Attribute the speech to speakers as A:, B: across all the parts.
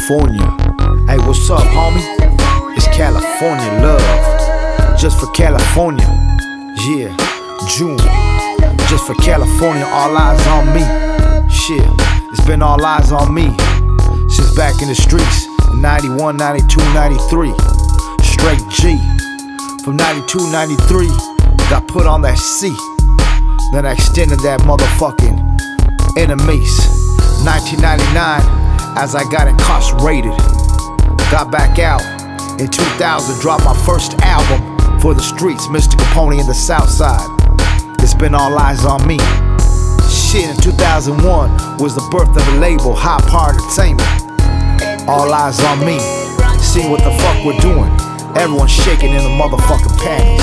A: California. Hey, what's up, homie? It's California love. Just for California. Yeah, June. Just for California, all eyes on me. Shit, it's been all eyes on me since back in the streets in 91, 92, 93. Straight G. From 92, 93, got put on that C. Then I extended that motherfucking enemies. 1999, as I got incarcerated. Got back out in 2000, dropped my first album for the streets, Mr. Capone in the South Side. It's been all eyes on me. Shit, in 2001 was the birth of the label High Power Entertainment. All eyes on me. See what the fuck we're doing. Everyone's shaking in the motherfucking panties.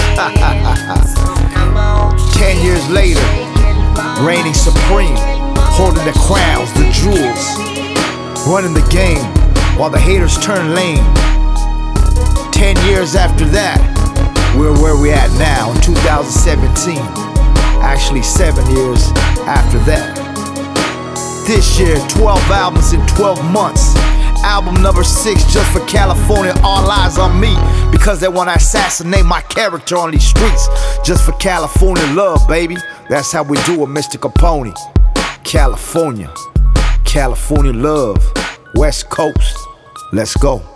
A: 10 years later, reigning supreme, holding the crowns, the jewels, running the game while the haters turn lame. 10 years after that, we're where we at now in 2017. Actually 7 years after that. This year, 12 albums in 12 months. Album number 6 just for California, all eyes on me, because they wanna assassinate my character on these streets. Just for California love, baby. That's how we do it, Mr. Capone. California, California love, West Coast. Let's go.